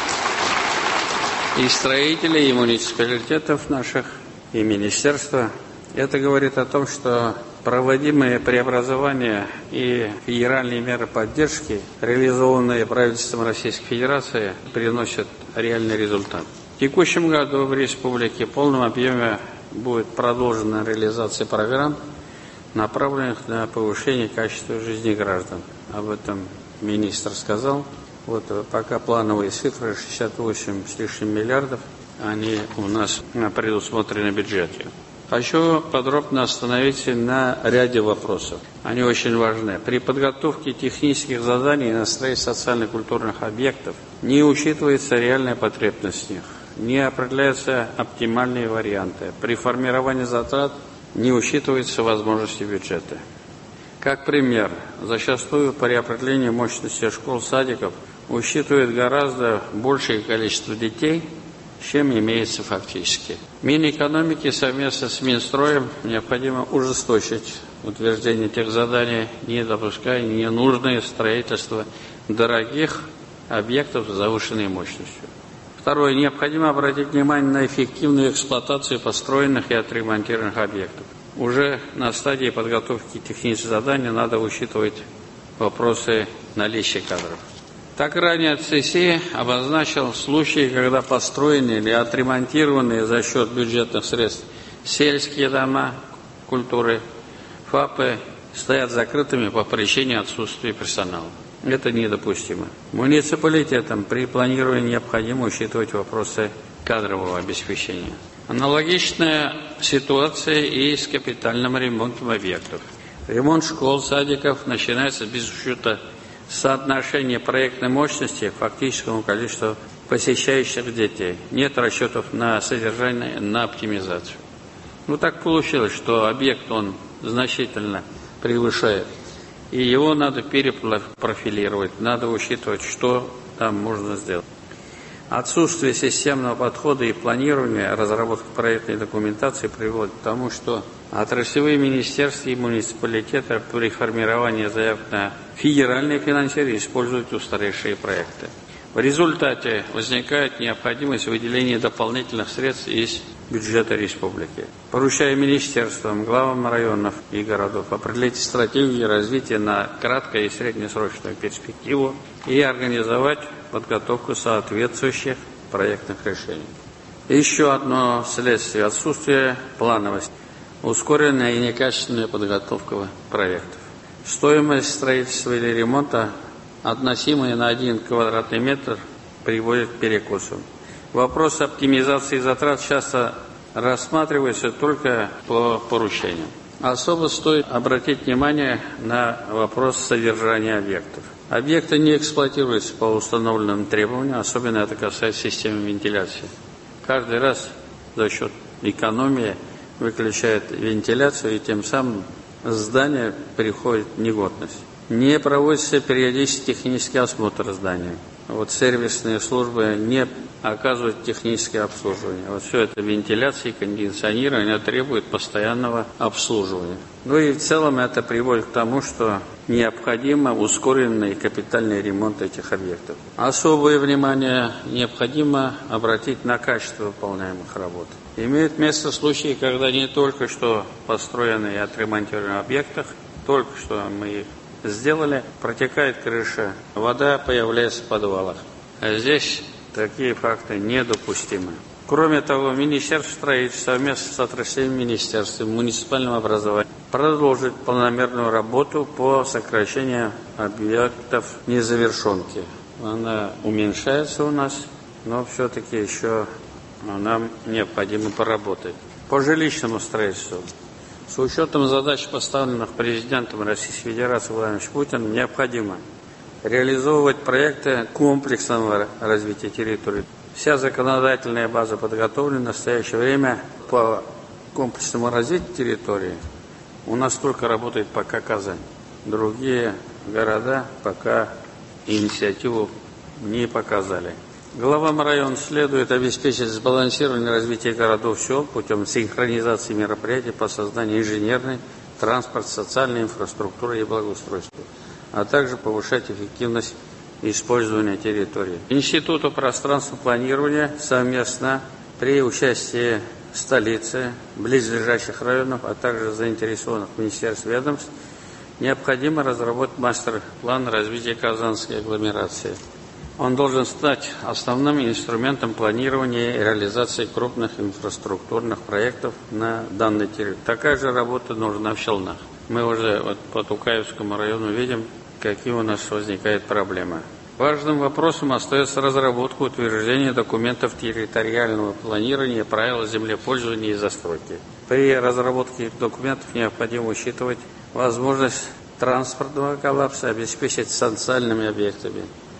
и строителей, и муниципалитетов наших, и министерства. Это говорит о том, что проводимые преобразования и федеральные меры поддержки, реализованные правительством Российской Федерации, приносят реальный результат. В текущем году в республике в полном объеме будет продолжена реализация программ, направленных на повышение качества жизни граждан. Об этом министр сказал. Вот пока плановые цифры шестьдесят восемь с лишним миллиардов, они у нас предусмотрены в бюджете. Хочу подробно остановиться на ряде вопросов. Они очень важны. При подготовке технических заданий на строительство социально-культурных объектов не учитывается реальная потребность в них, не определяются оптимальные варианты. При формировании затрат не учитываются возможности бюджета. Как пример, зачастую при определении мощности школ, садиков учитывает гораздо большее количество детей, чем имеется фактически. Минэкономики совместно с Минстроем необходимо ужесточить утверждение тех заданий, не допуская ненужное строительство дорогих объектов с завышенной мощностью. Второе. Необходимо обратить внимание на эффективную эксплуатацию построенных и отремонтированных объектов. Уже на стадии подготовки технических заданий надо учитывать вопросы наличия кадров. Так ранее ЦСИ обозначил случаи, когда построенные или отремонтированные за счет бюджетных средств сельские дома, культуры, ФАПы стоят закрытыми по причине отсутствия персонала. Это недопустимо. Муниципалитетам при планировании необходимо учитывать вопросы кадрового обеспечения. Аналогичная ситуация и с капитальным ремонтом объектов. Ремонт школ, садиков начинается без учета соотношения проектной мощности к фактическому количеству посещающих детей. Нет расчетов на содержание, на оптимизацию. Ну так получилось, что объект он значительно превышает. И его надо перепрофилировать, надо учитывать, что там можно сделать. Отсутствие системного подхода и планирования, разработки проектной документации приводит к тому, что отраслевые министерства и муниципалитеты при формировании заявок на федеральное финансирование используют устаревшие проекты. В результате возникает необходимость выделения дополнительных средств из бюджета республики. Поручая министерствам, главам районов и городов определить стратегию развития на краткую и среднесрочную перспективу и организовать подготовку соответствующих проектных решений. Еще одно следствие отсутствия плановости. Ускоренная и некачественная подготовка проектов. Стоимость строительства или ремонта, относимая на один квадратный метр, приводит к перекосу. Вопрос оптимизации затрат часто рассматривается только по поручениям. Особо стоит обратить внимание на вопрос содержания объектов. Объекты не эксплуатируются по установленным требованиям, особенно это касается системы вентиляции. Каждый раз за счет экономии выключает вентиляцию, и тем самым здание приходит в негодность. Не проводится периодический технический осмотр здания. Вот сервисные службы не оказывают техническое обслуживание. Вот все это вентиляция и кондиционирование требует постоянного обслуживания. Ну и в целом это приводит к тому, что необходимо ускоренный и капитальный ремонт этих объектов. Особое внимание необходимо обратить на качество выполняемых работ. Имеют место случаи, когда не только что построенные и отремонтированные объекты, только что мы их сделали, протекает крыша, вода появляется в подвалах. А здесь такие факты недопустимы. Кроме того, Министерство строительства совместно с отраслевым министерством муниципального образования продолжит планомерную работу по сокращению объектов незавершенки. Она уменьшается у нас, но все-таки еще нам необходимо поработать. По жилищному строительству. С учетом задач, поставленных президентом Российской Федерации Владимиром Путиным, необходимо реализовывать проекты комплексного развития территории. Вся законодательная база подготовлена в настоящее время по комплексному развитию территории. У нас только работает пока Казань. Другие города пока инициативу не показали. Главам района следует обеспечить сбалансированное развитие городов сел путем синхронизации мероприятий по созданию инженерной, транспорт, социальной инфраструктуры и благоустройства, а также повышать эффективность использования территории. Институту пространственного планирования совместно при участии столицы, близлежащих районов, а также заинтересованных министерств и ведомств необходимо разработать мастер-план развития Казанской агломерации. Он должен стать основным инструментом планирования и реализации крупных инфраструктурных проектов на данной территории. Такая же работа нужна в Челнах. Мы уже вот по Тукаевскому району видим, какие у нас возникают проблемы. Важным вопросом остается разработка и утверждение документов территориального планирования и правил землепользования и застройки. При разработке этих документов необходимо учитывать возможность транспортного коллапса, обеспечить социальными объектами.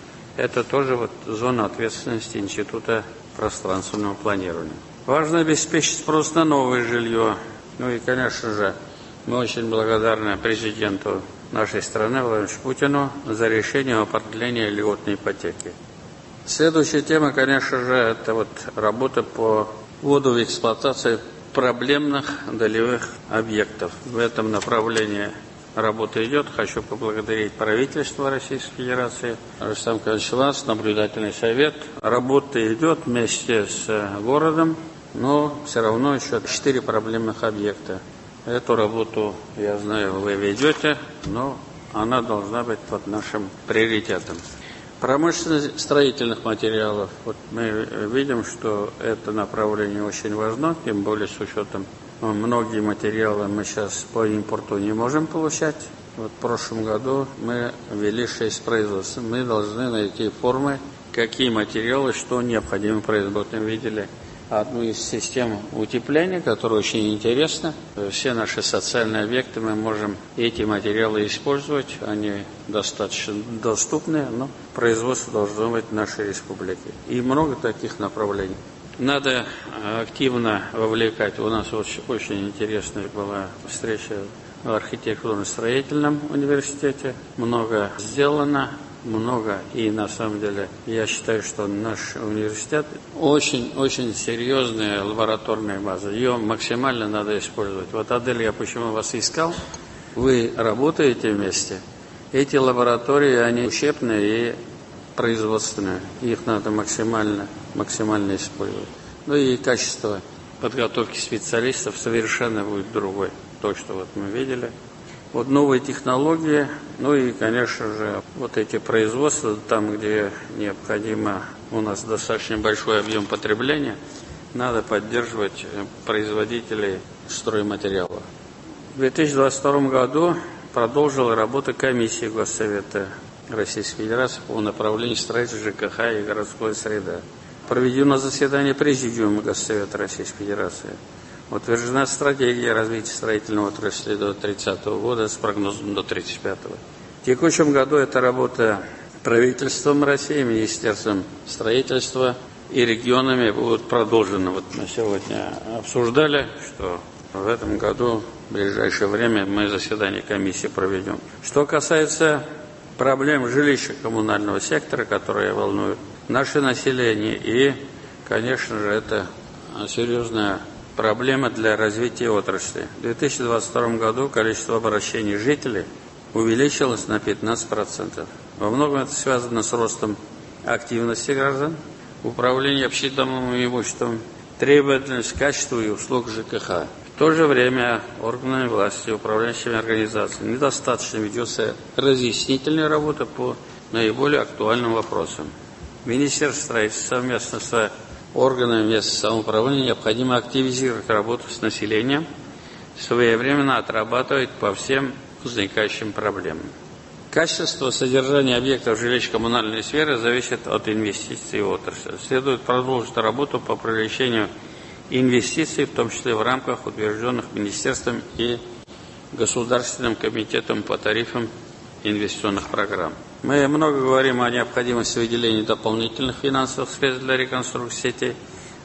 Это тоже вот зона ответственности Института пространственного планирования. Важно обеспечить спрос на новое жилье. Ну и, конечно же, мы очень благодарны президенту нашей страны Владимиру Путину за решение о определении льготной ипотеки. Следующая тема, конечно же, это вот работа по вводу в эксплуатацию проблемных долевых объектов. В этом направлении работа идет. Хочу поблагодарить правительство Российской Федерации, Рустам Карачевац, наблюдательный совет. Работа идет вместе с городом, но все равно еще четыре проблемных объекта. Эту работу, я знаю, вы ведете, но она должна быть под нашим приоритетом. Промышленность строительных материалов. Вот мы видим, что это направление очень важно, тем более с учетом многие материалы мы сейчас по импорту не можем получать. Вот в прошлом году мы ввели шесть производств. Мы должны найти формы, какие материалы, что необходимо производить. Мы видели одну из систем утепления, которая очень интересна. Все наши социальные объекты мы можем эти материалы использовать. Они достаточно доступны, но производство должно быть в нашей республике. И много таких направлений. Надо активно вовлекать. У нас очень, очень интересная была встреча в архитектурно-строительном университете. Много сделано, много. И на самом деле я считаю, что наш университет очень-очень серьезная лабораторная база. Ее максимально надо использовать. Вот, Адель, я почему вас искал? Вы работаете вместе. Эти лаборатории, они учебные и производственные. Их надо максимально, максимально использовать. Ну и качество подготовки специалистов совершенно будет другой. То, что вот мы видели. Вот новые технологии, ну и, конечно же, вот эти производства, там, где необходимо, у нас достаточно большой объем потребления, надо поддерживать производителей стройматериалов. В две тысячи двадцать втором году продолжила работа комиссии Госсовета Российской Федерации по направлению строительства ЖКХ и городской среды. Проведено заседание Президиума Госсовета Российской Федерации. Утверждена стратегия развития строительного отрасли до тридцатого года с прогнозом до тридцать пятого. В текущем году эта работа правительством России, Министерством строительства и регионами будет продолжена. Вот мы сегодня обсуждали, что в этом году, в ближайшее время, мы заседание комиссии проведем. Что касается проблем жилищно-коммунального сектора, которые волнуют наше население, и, конечно же, это серьезная проблема для развития отрасли. В две тысячи двадцать втором году количество обращений жителей увеличилось на пятнадцать процентов. Во многом это связано с ростом активности граждан, управления общедомовым имуществом, требовательность к качеству и услуг ЖКХ. В то же время органами власти, управляющими организациями недостаточно ведется разъяснительная работа по наиболее актуальным вопросам. Министерство строительства совместно с органами местного самоуправления необходимо активизировать работу с населением, своевременно отрабатывать по всем возникающим проблемам. Качество содержания объектов жилищно-коммунальной сферы зависит от инвестиций в отрасль. Следует продолжить работу по привлечению инвестиций, в том числе в рамках утвержденных Министерством и Государственным комитетом по тарифам инвестиционных программ. Мы много говорим о необходимости выделения дополнительных финансовых средств для реконструкции сетей,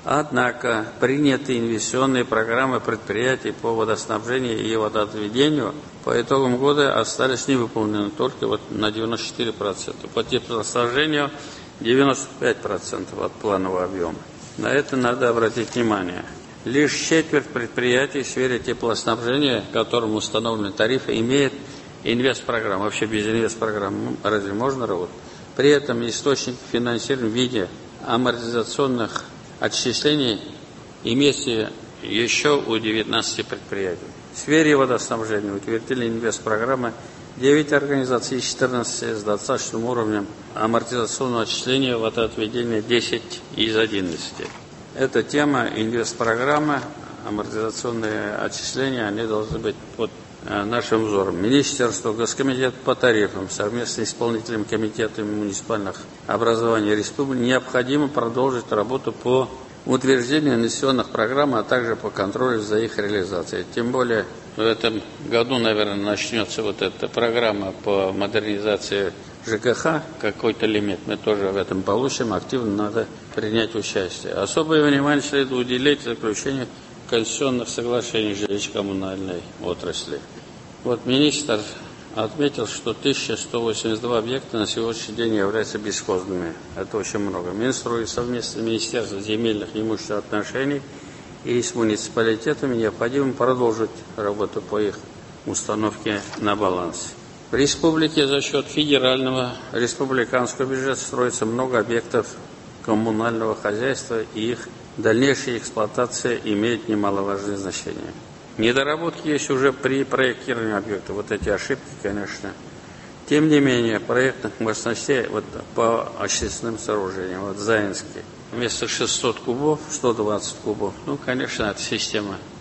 однако принятые инвестиционные программы предприятий по водоснабжению и водоотведению по итогам года остались невыполнены только вот на девяносто четыре процента. По теплоснабжению девяносто пять процентов от планового объема. На это надо обратить внимание. Лишь четверть предприятий в сфере теплоснабжения, которым установлены тарифы, имеет инвестпрограмму. Вообще без инвестпрограммы разве можно работать? При этом источник финансирования в виде амортизационных отчислений имеется еще у девятнадцати предприятий. В сфере водоснабжения утвердили инвестпрограммы девять организаций из четырнадцати с достаточным уровнем амортизационного отчисления водоотведения десять из одиннадцати. Эта тема инвестпрограммы, амортизационные отчисления, они должны быть под нашим взором. Министерство, Госкомитет по тарифам совместно с исполнительным комитетом муниципальных образований республики необходимо продолжить работу по утверждению инвестиционных программ, а также по контролю за их реализацией. Тем более в этом году, наверное, начнется вот эта программа по модернизации ЖКХ, какой-то лимит мы тоже в этом получим, активно надо принять участие. Особое внимание следует уделить заключению конституционных соглашений жилищно-коммунальной отрасли. Вот министр отметил, что тысяча сто восемьдесят два объекта на сегодняшний день являются бесхозными. Это очень много. Минстрой совместно с Министерством земельных и имущественных отношений и с муниципалитетами необходимо продолжить работу по их установке на баланс. В республике за счет федерального республиканского бюджета строится много объектов коммунального хозяйства, и их дальнейшая эксплуатация имеет немаловажное значение. Недоработки есть уже при проектировании объекта. Вот эти ошибки, конечно. Тем не менее, проектных мощностей вот, по очистным сооружениям, вот Заинский, вместо шестисот кубов, сто двадцать кубов. Ну, конечно, эта система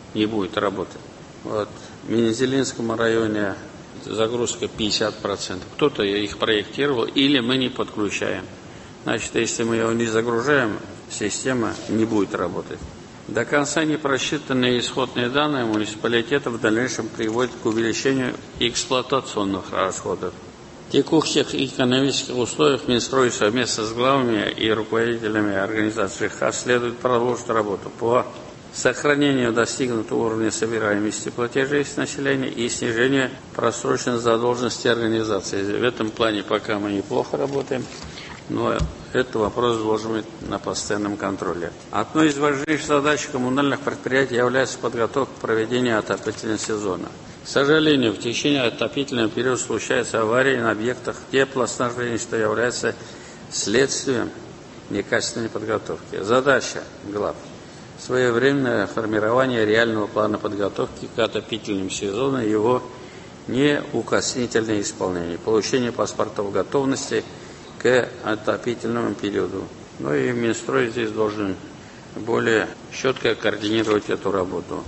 не будет работать. Вот. В Мензелинском районе загрузка пятьдесят процентов. Кто-то их проектировал, или мы не подключаем. Значит, если мы его не загружаем, система не будет работать. До конца не просчитанные исходные данные муниципалитета в дальнейшем приводят к увеличению эксплуатационных расходов. В текущих экономических условиях Минстрой совместно с главами и руководителями организаций ЖКХ следует продолжить работу по сохранению достигнутого уровня собираемости платежей с населения и снижению просроченной задолженности организации. В этом плане пока мы неплохо работаем, но этот вопрос должен быть на постоянном контроле. Одной из важнейших задач коммунальных предприятий является подготовка к проведению отопительного сезона. К сожалению, в течение отопительного периода случаются аварии на объектах теплоснабжения, что является следствием некачественной подготовки. Задача глав – своевременное формирование реального плана подготовки к отопительному сезону и его неукоснительное исполнение, получение паспортов готовности к отопительному периоду. Ну и Минстрой здесь должен более четко координировать эту работу.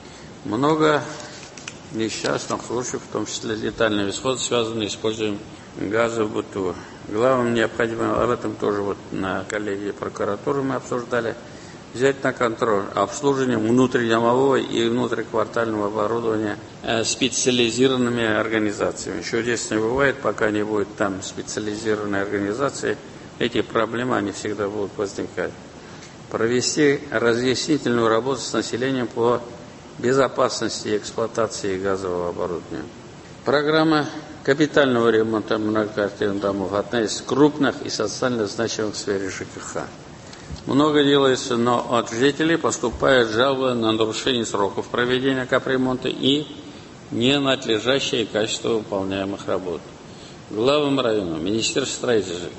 Много несчастных случаев, в том числе летальный исход, связанный с использованием газа в быту. Главным необходимо, об этом тоже вот на коллегии прокуратуры мы обсуждали, взять на контроль обслуживание внутридомового и внутриквартального оборудования специализированными организациями. Чудес не бывает, пока не будет там специализированной организации, эти проблемы, они всегда будут возникать. Провести разъяснительную работу с населением по безопасности эксплуатации газового оборудования. Программа капитального ремонта многоквартирных домов – одна из крупных и социально значимых в сфере ЖКХ. Много делается, но от жителей поступают жалобы на нарушение сроков проведения капремонта и ненадлежащее качество выполняемых работ. Главам района, Министерству строительства,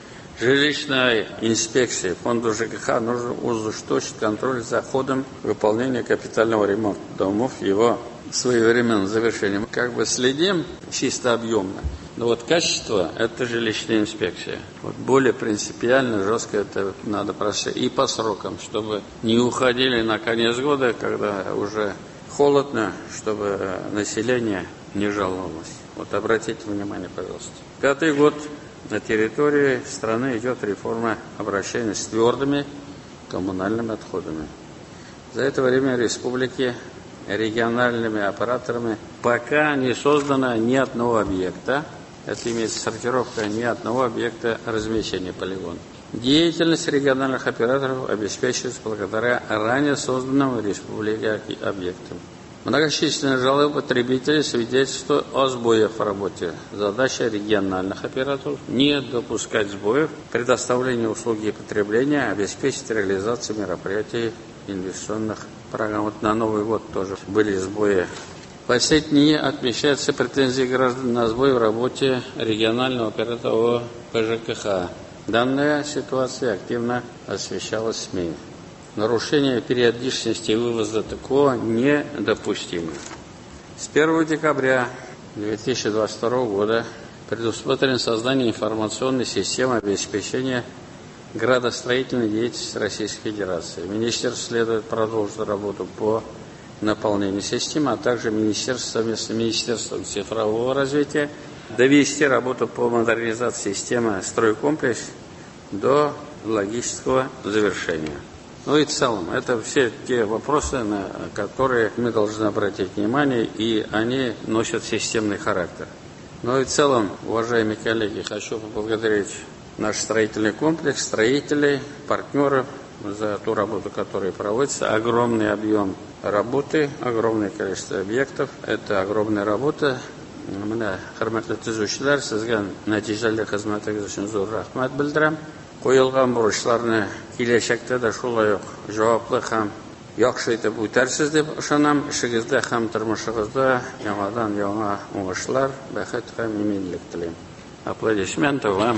жилищной инспекции, фонду ЖКХ нужно ужесточить контроль за ходом выполнения капитального ремонта домов, его своевременным завершением. Как бы следим чисто объемно, но вот качество – это жилищная инспекция. Вот более принципиально, жестко это надо просить и по срокам, чтобы не уходили на конец года, когда уже холодно, чтобы население не жаловалось. Вот обратите внимание, пожалуйста. Пятый год на территории страны идет реформа обращения с твердыми коммунальными отходами. За это время республики региональными операторами пока не создано ни одного объекта, это имеется сортировка ни одного объекта размещения полигона. Деятельность региональных операторов обеспечивается благодаря ранее созданным в республике объектам. Многочисленные жалобы потребителей свидетельствуют о сбоях в работе. Задача региональных операторов – не допускать сбоев, предоставление услуги и потребления, обеспечить реализацию мероприятий инвестиционных программ. Вот на Новый год тоже были сбои. В последние дни отмечаются претензии граждан на сбой в работе регионального оператора по ЖКХ. Данная ситуация активно освещалась СМИ. Нарушение периодичности вывоза ТКО недопустимо. С первого декабря две тысячи двадцать второго года предусмотрено создание информационной системы обеспечения градостроительной деятельности Российской Федерации. Министерство следует продолжить работу по наполнению системы, а также Министерство совместно с Министерством цифрового развития довести работу по модернизации системы стройкомплекс до логического завершения. Ну и в целом, это все те вопросы, на которые мы должны обратить внимание, и они носят системный характер. Ну и в целом, уважаемые коллеги, хочу поблагодарить наш строительный комплекс, строителей, партнеров за ту работу, которая проводится. Огромный объем работы, огромное количество объектов. Это огромная работа. Мына хөрмәтле төзүчеләр, сезгә нәтиҗәле хезмәтегез өчен зур рәхмәт белдерәм. Куелган бурычларны киләчәктә дә шулай ук җаваплы һәм яхшы итеп үтәрсез дип ышанам. Эшегездә һәм тормышыгызда яңадан яңа уңышлар, бәхет һәм иминлек телим. Аплодисменты вам.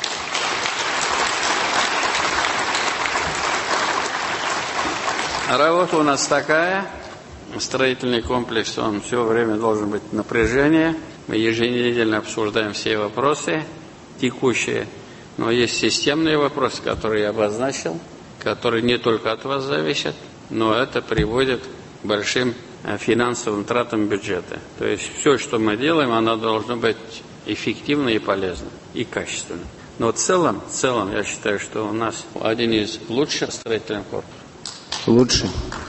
Работа у нас такая. Строительный комплекс, он все время должен быть в напряжении. Мы еженедельно обсуждаем все вопросы текущие. Но есть системные вопросы, которые я обозначил, которые не только от вас зависят, но это приводит большим финансовым тратам бюджета. То есть все, что мы делаем, оно должно быть эффективно и полезно, и качественно. Но в целом, в целом, я считаю, что у нас один из лучших строительных корпусов. Лучше.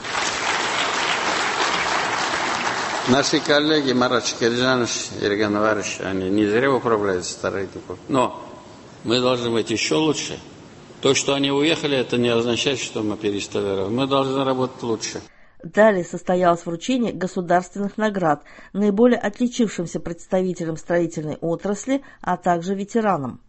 Наши коллеги Марат Шакирджанович и Ирган Иванович, они не зря управляют строительным корпусом. Но мы должны быть еще лучше. То, что они уехали, это не означает, что мы перестали работать. Мы должны работать лучше. Далее состоялось вручение государственных наград наиболее отличившимся представителям строительной отрасли, а также ветеранам.